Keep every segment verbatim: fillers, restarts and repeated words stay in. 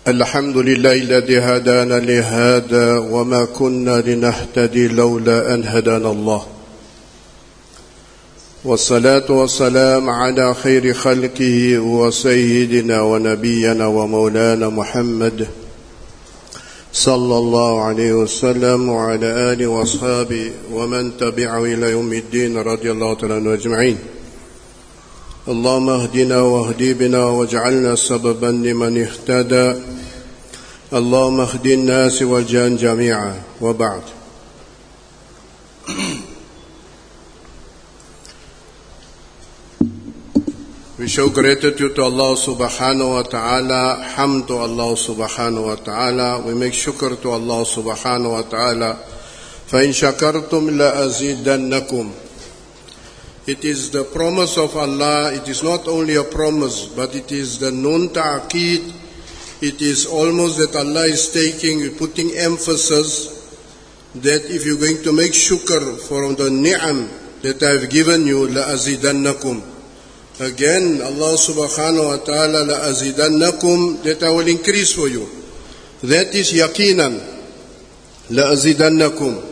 الحمد لله الذي هدانا لهذا وما كنا لنهتدي لولا أن هدانا الله والصلاة والسلام على خير خلقه وسيدنا ونبينا ومولانا محمد صلى الله عليه وسلم وعلى آله وأصحابه ومن تبعه إلى يوم الدين رضي الله تعالى عنهم أجمعين. اللهم اهدنا واهدي بنا واجعلنا سببا لمن اهتدى. اللهم اهد الناس والجان جميعا وبعد. We show gratitude to Allah subhanahu wa ta'ala, hamd to Allah subhanahu wa ta'ala. We make shukr to Allah subhanahu wa ta'ala. فَإِن شَكَرْتُمْ لَأَزِيدَنَّكُمْ. It is the promise of Allah. It is not only a promise, but it is the nun ta'aqeed. It is almost that Allah is taking, putting emphasis that if you're going to make shukr for the ni'am that I have given you, لَأَزِيدَنَّكُمْ. Again, Allah subhanahu wa ta'ala, لَأَزِيدَنَّكُمْ, that I will increase for you. That is yaqinan. لَأَزِيدَنَّكُمْ.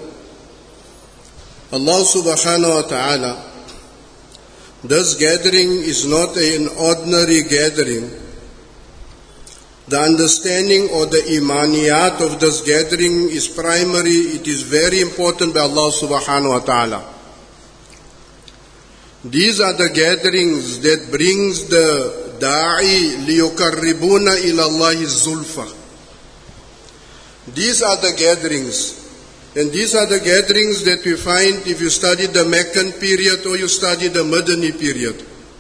Allah subhanahu wa ta'ala, this gathering is not an ordinary gathering. The understanding or the imaniyat of this gathering is primary. It is very important by Allah subhanahu wa ta'ala. These are the gatherings that brings the da'i liyukarribuna ila Allahi zulfa. These are the gatherings. And these are the gatherings that we find if you study the Meccan period or you study the Madani period.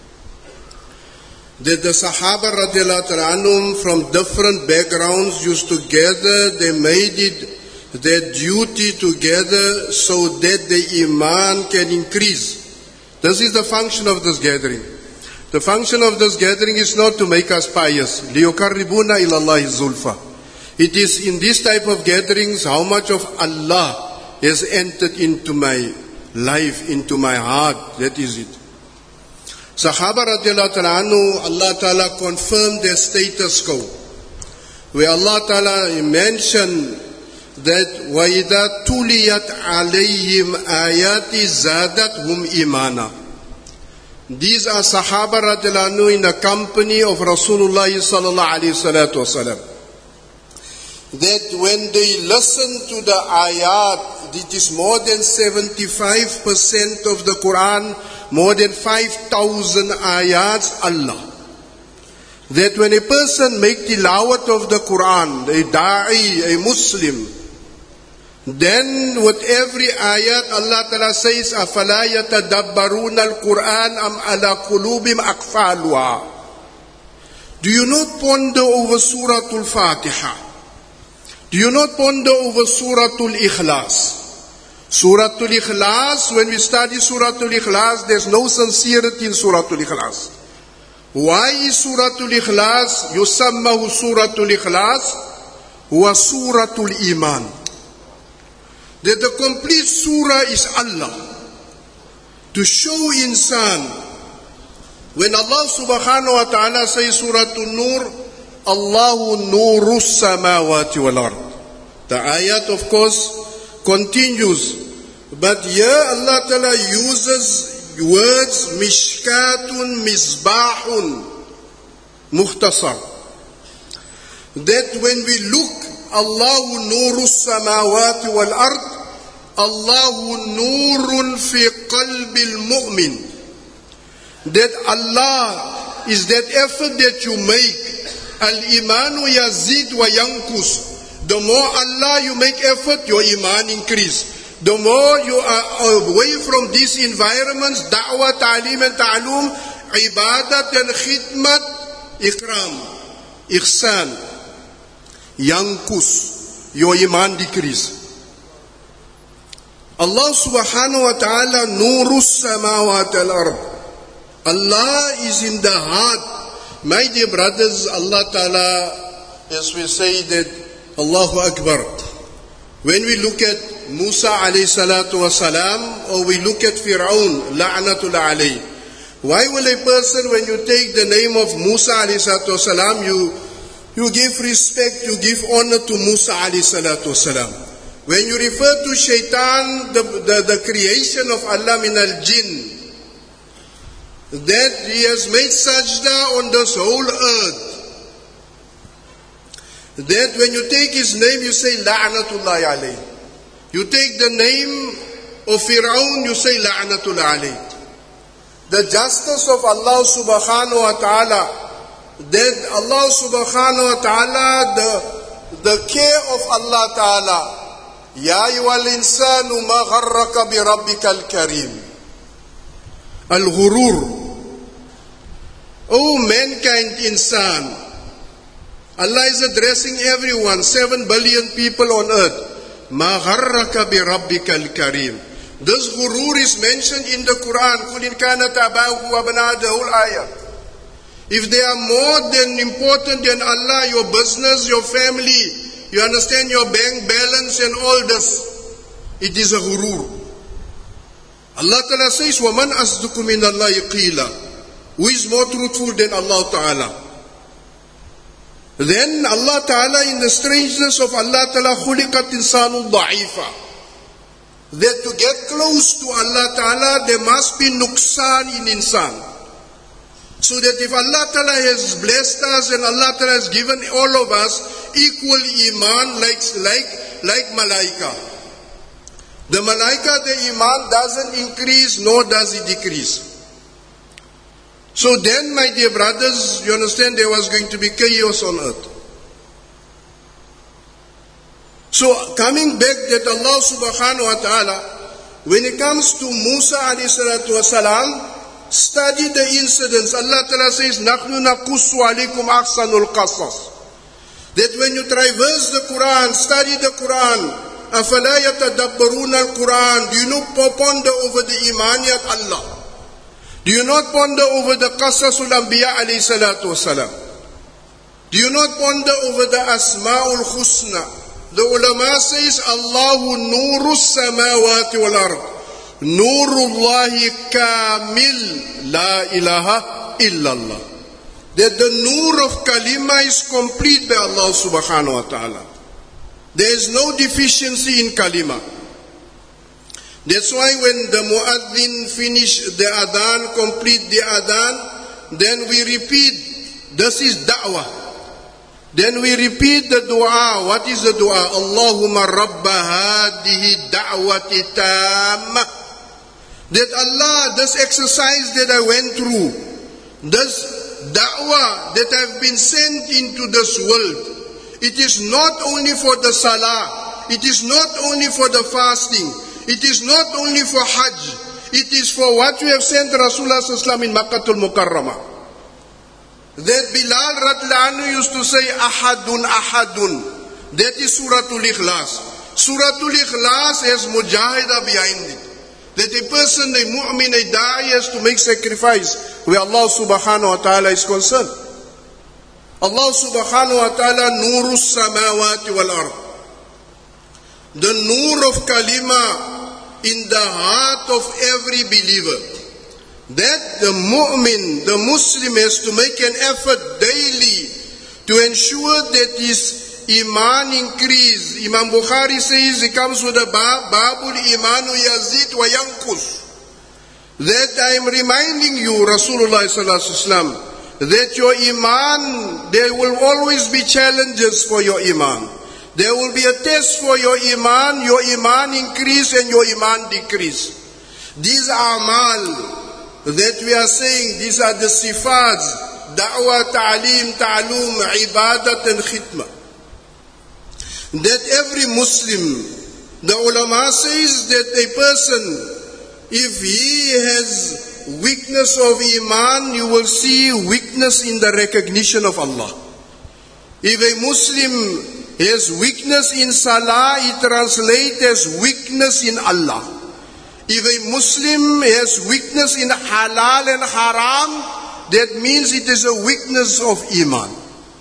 That the Sahaba radiallahu anhum from different backgrounds used to gather, they made it their duty to gather so that the iman can increase. This is the function of this gathering. The function of this gathering is not to make us pious. لِيُقَرِّبُونَ إِلَى اللَّهِ الزُّلْفَةِ. It is in this type of gatherings how much of Allah has entered into my life, into my heart. That is it. Sahaba radiallahu ta'ala anhu, Allah ta'ala confirmed their status quo. Where Allah ta'ala mentioned that وَإِذَا تُلِيَتْ عَلَيْهِمْ آيَاتِ زَادَتْهُمْ إِيمَانًا. These are Sahaba radiallahu anhu in the company of Rasulullah sallallahu alayhi salatu wasalam. That when they listen to the ayat, it is more than seventy-five percent of the Quran, more than five thousand ayats, Allah. That when a person make tilawat of the Quran, a da'i, a Muslim, then with every ayat Allah Ta'ala says, أَفَلَا يَتَدَبَّرُونَ الْقُرْآنَ أَمْ عَلَى قُلُوبٍ أَقْفَالُهَا. Do you not ponder over Surah Al-Fatiha? Do you not ponder over Surah Al-Ikhlas? Surah Al-Ikhlas, when we study Surah Al-Ikhlas, there's no sincerity in Surah Al-Ikhlas. Why is Surah Al-Ikhlas, yusammahu Surah Al-Ikhlas, wa Surah Al-Iman? That the complete surah is Allah. To show insan, when Allah subhanahu wa ta'ala says Surah Al-Nur, Allahu nurus samawati wal ard. The ayat of course continues. But here Allah Ta'ala uses words mishkatun, misbahun, mukhtasar. That when we look, Allahu nurus samawati wal ard, Allahu nurun fi qalbil mu'min. That Allah is that effort that you make. Al-imanu yazid wa yankus. The more Allah you make effort, your iman increase. The more you are away from these environments, da'wah, ta'lim and ta'alum, ibadat and khidmat, ikram, ihsan, yankus, your iman decrease. Allah subhanahu wa ta'ala nurus samawat al-ard. Allah is in the heart. My dear brothers, Allah Ta'ala, as we say that, Allahu Akbar. When we look at Musa alayhi salatu wasalam, or we look at Fir'aun, la'natullah alayhi, Why will a person, when you take the name of Musa alayhi salatu wasalam, you You give respect, you give honor to Musa alayhi salatu wasalam. When you refer to shaitan, the, the, the creation of Allah min al-jinn, that he has made sajda on this whole earth, that when you take his name, you say la'natullahi alayhi. You take the name of Fir'aun, you say la'natullahi alayhi. The justice of Allah subhanahu wa ta'ala, that Allah subhanahu wa ta'ala, the, the care of Allah ta'ala, Ya ayyuhal insanu ma gharraka bi rabbikal karim. Al-ghurur. Oh mankind insan. Allah is addressing everyone, seven billion people on earth. Ma gharraka bi rabbikal karim. This ghurur is mentioned in the Quran. Qul in kanat abahu wa banat, the whole ayah. If they are more than important than Allah, your business, your family, you understand, your bank balance and all this, it is a ghurur. Allah Ta'ala says, وَمَنْ أَصْدُقُ مِنَ اللَّهِ قِيلًا. Who is more truthful than Allah Ta'ala? Then Allah Ta'ala, in the strangeness of Allah Ta'ala, خُلِقَتْ إِنسَانٌ ضَعِيفًا. That to get close to Allah Ta'ala, there must be nuqsan in insan. So that if Allah Ta'ala has blessed us and Allah Ta'ala has given all of us equal iman like, like, like malaika. The malaika, the iman doesn't increase nor does it decrease. So then, my dear brothers, you understand, there was going to be chaos on earth. So coming back that Allah subhanahu wa ta'ala, when it comes to Musa alayhi salatu wasalam, study the incidents. Allah Ta'ala says, نَحْنُ نَقُصُّ عَلَيْكُمْ أَحْسَنُ الْقَصَصِ. That when you traverse the Quran, study the Quran, أَفَلَا يَتَدَبَّرُونَ الْقُرآن. Do you not ponder over the imaniyat Allah? Do you not ponder over the Qasasul Anbiya alayhi salatu wasalam? Do you not ponder over the Asma'ul Husna? The ulama says, Allahu nuru samawati wal ard. Nurullahi kamil, la ilaha illallah. That the nur of kalima is complete by Allah subhanahu wa ta'ala. There is no deficiency in kalima. That's why when the muaddin finish the adhan, complete the adhan, then we repeat, this is da'wah. Then we repeat the dua. What is the dua? Allahumma rabba hadihi da'wati tamma. That Allah, this exercise that I went through, this da'wah that I've been sent into this world, it is not only for the salah, it is not only for the fasting, it is not only for hajj, it is for what we have sent Rasulullah sallallahu alaihi wasallam in Makkahul Mukarramah. That Bilal radhiyallahu anhu used to say, Ahadun, Ahadun. That is Suratul Ikhlas. Suratul Ikhlas has mujahida behind it. That a person, a mu'min, a da'i has to make sacrifice where Allah subhanahu wa ta'ala is concerned. Allah subhanahu wa ta'ala nurus samawati wal ard. The nur of kalima in the heart of every believer. That the mu'min, the Muslim has to make an effort daily to ensure that his iman increase. Imam Bukhari says, he comes with a bab, Babul imanu yazid wa yankus. That I am reminding you, Rasulullah sallallahu alaihi wasallam, that your iman, there will always be challenges for your iman. There will be a test for your iman, your iman increase and your iman decrease. These are amal that we are saying, these are the sifats, da'wah, ta'aleem, ta'aloom, ibadat and khidmah. That every Muslim, the ulama says that a person, if he has weakness of iman, you will see weakness in the recognition of Allah. If a Muslim has weakness in salah, it translates as weakness in Allah. If a Muslim has weakness in halal and haram, that means it is a weakness of iman.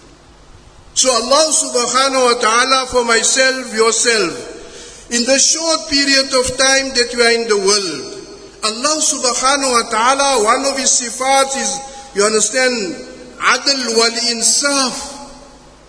So Allah subhanahu wa ta'ala, for myself, yourself, in the short period of time that we are in the world, Allah subhanahu wa ta'ala, one of his sifats is, you understand, adl wal insaf.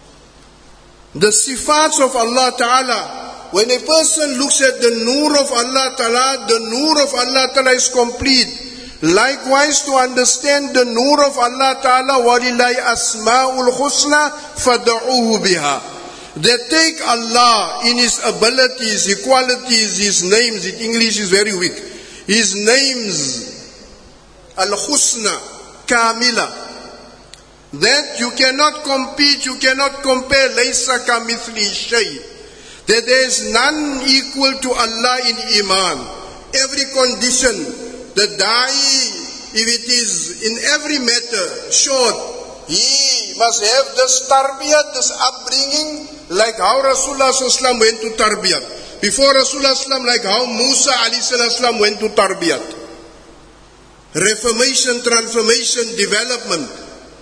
The sifats of Allah Ta'ala. When a person looks at the nur of Allah Ta'ala, the nur of Allah Ta'ala is complete. Likewise, to understand the nur of Allah Ta'ala, وَلِلَّهِ أَسْمَاءُ الْحُسْنَى فَدَعُوهُ بِهَا. That take Allah in His abilities, His qualities, His names. In English is very weak. His names, Al-Husna, Kamila. That you cannot compete, you cannot compare. Laysa kamithli shay. That there is none equal to Allah in Iman. Every condition, the da'i, if it is in every matter, short, he must have this tarbiyat, this upbringing, like how Rasulullah sallallahu went to tarbiyat. Before Rasulullah sallallahu, like how Musa alayhi went to tarbiyat. Reformation, transformation, development.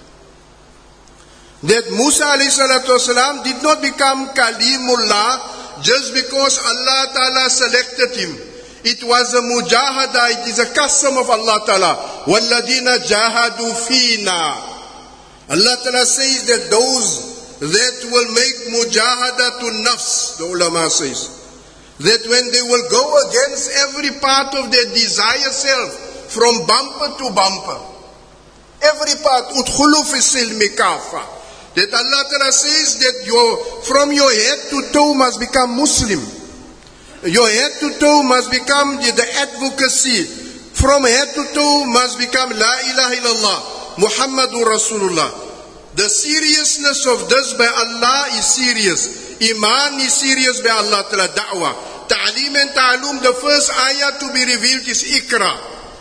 That Musa alayhi did not become Kalimullah just because Allah Ta'ala selected him. It was a mujahada, it is a custom of Allah Ta'ala. وَالَّذِينَ جَاهَدُوا فِينَا. Allah Ta'ala says that those that will make mujahada to nafs, the ulama says, that when they will go against every part of their desire self, from bumper to bumper, every part, udkhulu fi silmi kafa. That Allah Ta'ala says that your, from your head to toe must become Muslim. Your head to toe must become the, the advocacy. From head to toe must become La ilaha illallah, Muhammadur Rasulullah. The seriousness of this by Allah is serious. Iman is serious by Allah Ta'ala. Da'wah. Ta'aleem and ta'alum, the first ayah to be revealed is Iqra.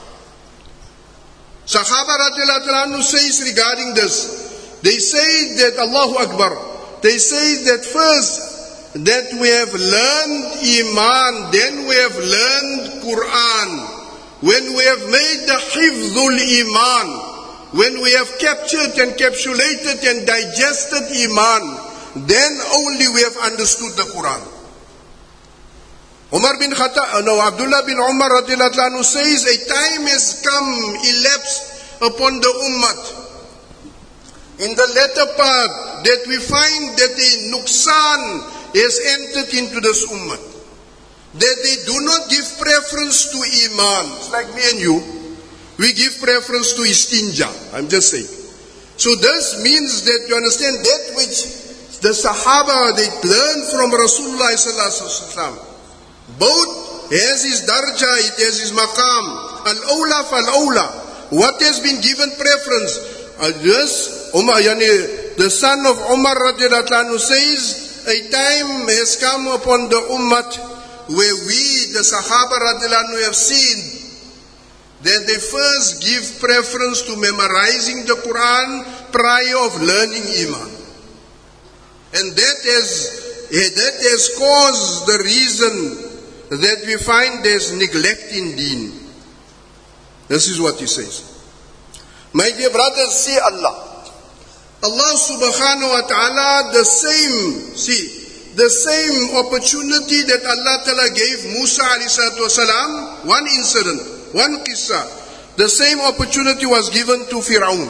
Sahaba radiallahu anhu says regarding this, they say that, Allahu Akbar, they say that first, that we have learned Iman, then we have learned Quran. When we have made the Hifzul Iman, when we have captured and encapsulated and digested Iman, then only we have understood the Quran. Umar bin Khattab, no, Abdullah bin Umar radiallahu anhu says, a time has come, elapsed upon the Ummah, in the latter part, that we find that the nuqsan has entered into this ummah. That they do not give preference to Iman. It's like me and you. We give preference to istinja. I'm just saying. So this means that you understand that which the Sahaba, they learned from Rasulullah sallallahu alaihi wasallam. Both has his darja, it has his maqam. Al-awla fal-awla. What has been given preference? Uh, this Umar, yani, the son of Umar radiallahu anhu says, a time has come upon the ummah where we, the Sahaba radiallahu anhu, have seen that they first give preference to memorizing the Quran prior of learning Iman. And that has, that has caused the reason that we find there's neglect in deen. This is what he says. My dear brothers, see Allah. Allah subhanahu wa ta'ala, the same, see, the same opportunity that Allah ta'ala gave Musa alayhi salatu wasalam, one incident, one qissa, the same opportunity was given to Fir'aun.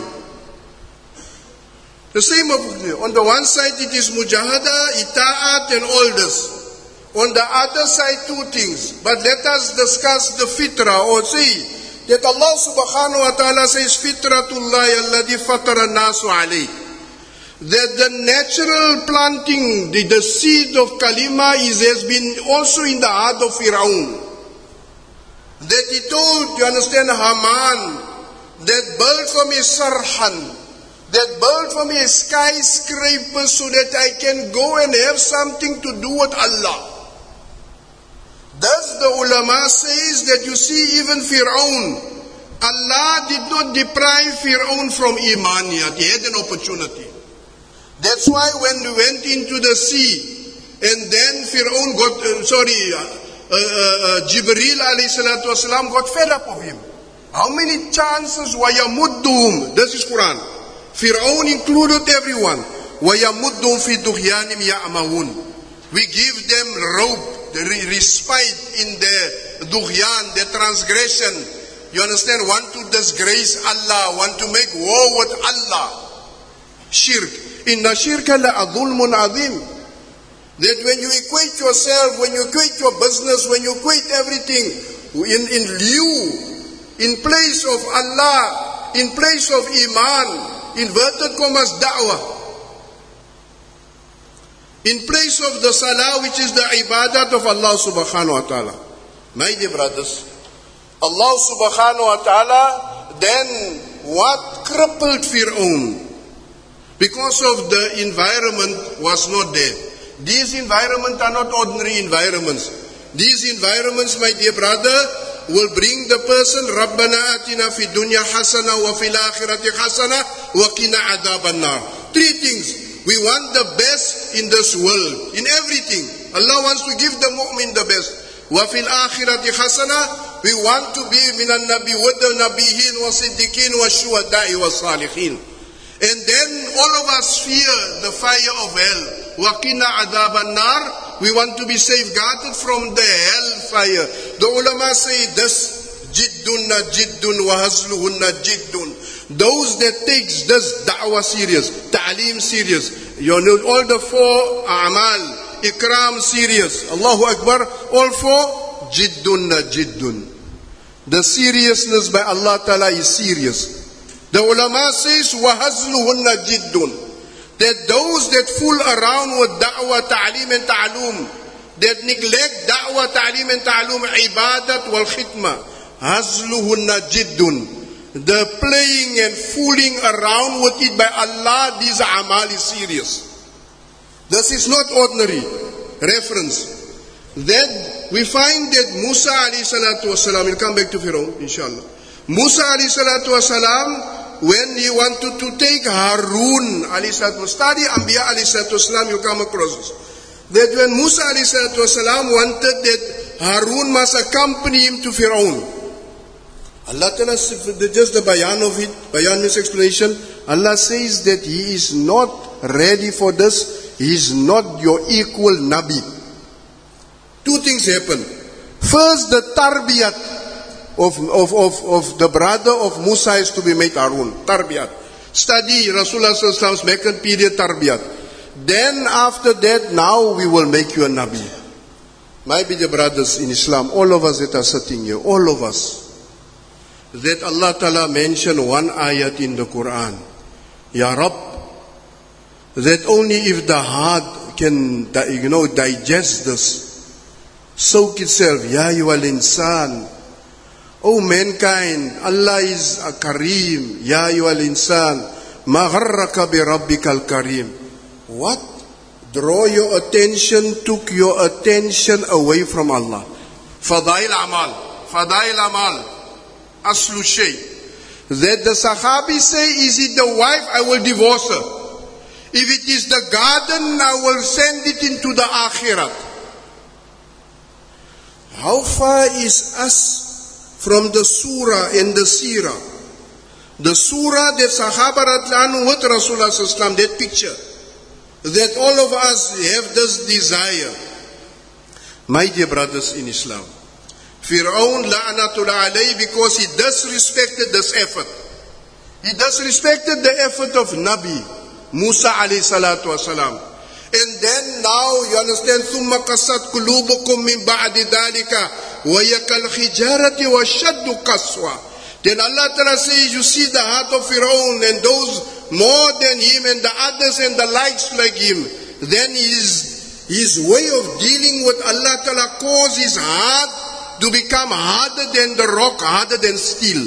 The same opportunity. On the one side it is mujahada, ita'at and all this. On the other side two things. But let us discuss the fitrah, or see, that Allah subhanahu wa ta'ala says, Fitratullahi alladhi fatara nasu alayh. That the natural planting, the, the seed of kalima is, has been also in the heart of Fir'aun. That he told, you understand, Haman, that build for me sarhan, that build for me a skyscraper so that I can go and have something to do with Allah. Thus the ulama says that you see even Fir'aun, Allah did not deprive Fir'aun from Iman yet. He had an opportunity. That's why when we went into the sea, and then Fir'aun got, uh, sorry, uh, uh, uh, Jibreel alayhi salatu wasalam got fed up of him. How many chances? وَيَمُدُّهُمْ. This is Quran. Fir'aun included everyone. وَيَمُدُّهُمْ فِي دُغْيَانِمْ يَعْمَهُونَ. We give them rope, the respite in their dughyan, their transgression. You understand? Want to disgrace Allah, want to make war with Allah. Shirk. Inna shirka la adhulmun azim. That when you equate yourself, when you equate your business, when you equate everything in, in lieu, in place of Allah, in place of Iman, inverted commas, da'wah, in place of the salah, which is the ibadat of Allah subhanahu wa ta'ala. My dear brothers, Allah subhanahu wa ta'ala then what crippled Fir'aun? Because of the environment was not there. These environments are not ordinary environments. These environments, my dear brother, will bring the person, Rabbana atina fi dunya hasana wa fil akhirati hasana wa qina adhaban nar. Three things. We want the best in this world, in everything. Allah wants to give the mu'min the best. Wa fil akhirati hasana, we want to be minan nabi wa the nabihin wa siddiqin wa shuhada'i wa salihin. And then all of us fear the fire of hell. Wa qina adhaban nar, we want to be safeguarded from the hell fire. The ulama say this, jiddunna jiddun wa hazluhunna jiddun. Those that takes this da'wah serious, ta'aleem serious, you know, all the four a'mal, ikram serious, Allahu Akbar, all four, jiddunna jiddun. The seriousness by Allah Ta'ala is serious. The ulama says, وَهَزْلُهُنَّ jiddun. That those that fool around with da'wah, ta'aleem and ta'alum, that neglect da'wah, ta'aleem and ta'alum, ibadat wal khidmah, hazluhunna jiddun. The playing and fooling around with it by Allah, this amal is serious. This is not ordinary reference. Then we find that Musa alayhi salatu wasalam, we'll come back to Fir'aun, inshallah. Musa alayhi salatu wasalam, when he wanted to take Harun alayhi salatu wasalam, study Anbiya alayhi salatu wasalam, you come across this. That when Musa alayhi salatu wasalam wanted that Harun must accompany him to Fir'aun, Allah Ta'ala, just the bayan of it, bayan means explanation, Allah says that he is not ready for this, he is not your equal Nabi. Two things happen. First, the tarbiyat of, of, of, of the brother of Musa is to be made Harun. Tarbiyat. Study Rasulullah sallallahu alaihi wasallam's Meccan period tarbiyat. Then after that, now we will make you a Nabi. My dear brothers in Islam, all of us that are sitting here, all of us, that Allah Ta'ala mentioned one ayat in the Quran. Ya Rab, that only if the heart can, you know, digest this, soak itself, Ya ayyuhal insan, O mankind, Allah is a Kareem, Ya ayyuhal insan, ma gharraka bi rabbikal Kareem. What? Draw your attention, took your attention away from Allah. Fadail amal, fadail amal. Aslu shay. That the Sahabi say, is it the wife? I will divorce her. If it is the garden, I will send it into the akhirat. How far is us from the surah and the seerah? The surah that Sahaba radhiyallahu with Rasulullah sallallahu alaihi wasallam, that picture, that all of us have this desire. My dear brothers in Islam, Fir'aun la'natullah alayhi, because he disrespected this effort. He disrespected the effort of Nabi Musa alayhi salatu wasalam. And then now you understand, ثُمَّ قَصَّتْ قُلُوبُكُم مِّن بَعْدِ ذَلِكَ وَهِيَ كَالْحِجَارَةِ وَالشَّدُّ قَسْوَةٌ. Then Allah Ta'ala says, you see the heart of Fir'aun and those more than him and the others and the likes like him. Then his, his way of dealing with Allah Ta'ala caused his heart to become harder than the rock, harder than steel.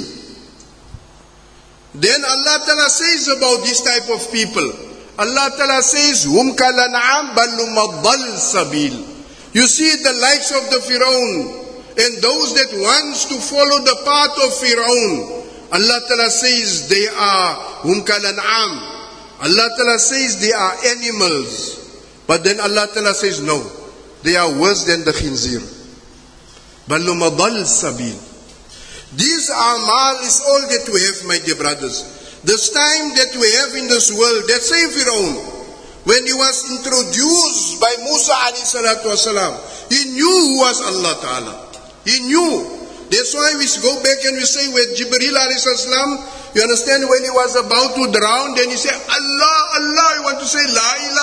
Then Allah Ta'ala says about this type of people, Allah Ta'ala says, Hum kalan'am balum adal sabil. You see the likes of the Fir'aun and those that wants to follow the path of Fir'aun. Allah Ta'ala says they are hum kalan'am. Allah Ta'ala says they are animals. But then Allah Ta'ala says no, they are worse than the khinzir. Balum adal sabil. This amal is all that we have, my dear brothers. This time that we have in this world, that same Fir'aun, when he was introduced by Musa alayhi salatu wasalam, he knew who was Allah Ta'ala. He knew. That's why we go back and we say with Jibreel alayhi salam, you understand, when he was about to drown, then he said, Allah, Allah, you want to say La ilah.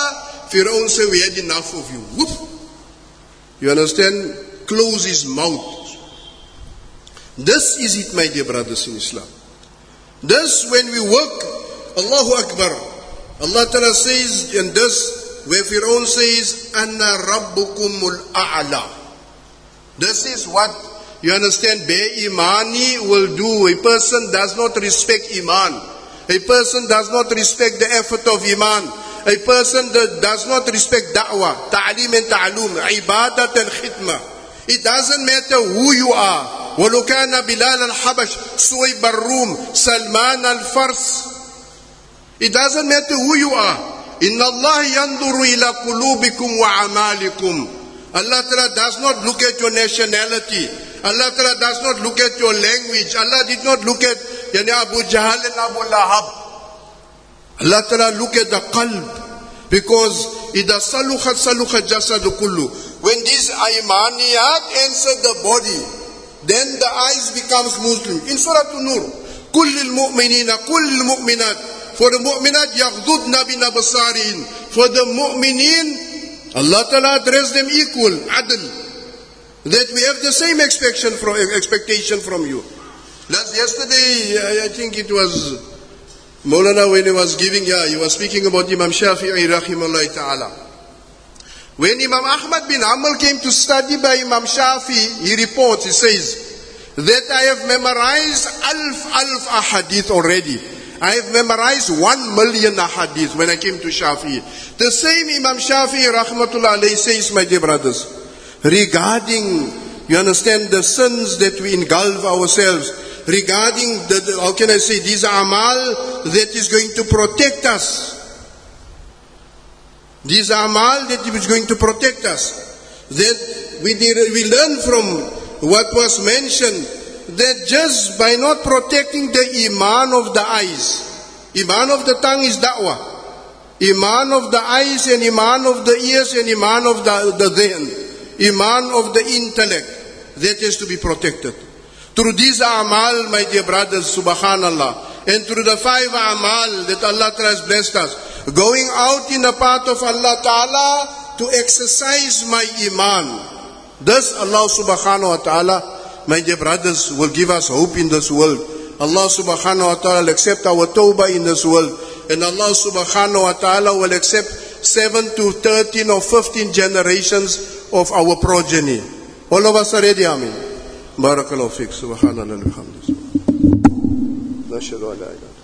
Fir'aun said, we had enough of you. Whoop. You understand? Close his mouth. This is it, my dear brothers in Islam. This, when we work, Allahu Akbar. Allah Ta'ala says, and this, where Fir'aun says, Anna Rabbukumul A'la. This is what, you understand, Be Imani will do. A person does not respect Iman. A person does not respect the effort of Iman. A person that does not respect da'wah, ta'lim and ta'alum, ibadat and khidmah. It doesn't matter who you are. وَلُو كَانَ بِلَالَ الْحَبَشِ سُوَيْبَ الرُّومِ سَلْمَانَ الْفَرْسِ. It doesn't matter who you are. إِنَّ اللَّهَ يَنْظُرُ إِلَى قُلُوبِكُمْ وَعَمَالِكُمْ. Allah Ta'ala does not look at your nationality. Allah Ta'ala does not look at your language. Allah did not look at yani Abu Jahl and Abu Lahab. Allah Ta'ala look at the qalb. Because إِذَا صَلُخَتْ صَلُخَ الْجَسَدُ كُلُّ. When these imaniyat enter the body, then the eyes becomes Muslim. In Surah An-Nur, كُلِّ الْمُؤْمِنِينَ كُلِّ الْمُؤْمِنَاتِ. For the mu'minat, يَغْضُضْنَ بِنَبْصَارِهِنْ. For the mu'minin, Allah Ta'ala addressed them equal, adl. That we have the same expectation from, expectation from you. Last yesterday, I think it was Maulana when he was giving, yeah, he was speaking about Imam Shafi'i rahimahullah ta'ala. When Imam Ahmad bin Hanbal came to study by Imam Shafi, he reports, he says, that I have memorized alf alf ahadith already. I have memorized one million ahadith when I came to Shafi. The same Imam Shafi rahmatullah alayhi says, my dear brothers, regarding, you understand, the sins that we engulf ourselves, regarding, the, how can I say, these amal that is going to protect us. These amal that is going to protect us. That we, we learn from what was mentioned, that just by not protecting the iman of the eyes, iman of the tongue is da'wah, iman of the eyes and iman of the ears and iman of the, the dhihn, iman of the intellect, that is to be protected. Through these amal, my dear brothers, subhanallah, and through the five amal that Allah has blessed us, going out in the path of Allah Ta'ala to exercise my iman. Thus Allah subhanahu wa ta'ala, my dear brothers, will give us hope in this world. Allah subhanahu wa ta'ala will accept our tawbah in this world. And Allah subhanahu wa ta'ala will accept seven to thirteen or fifteen generations of our progeny. All of us are ready, Amin. Barakallahu fiqh. Subhanallah. Alhamdulillah.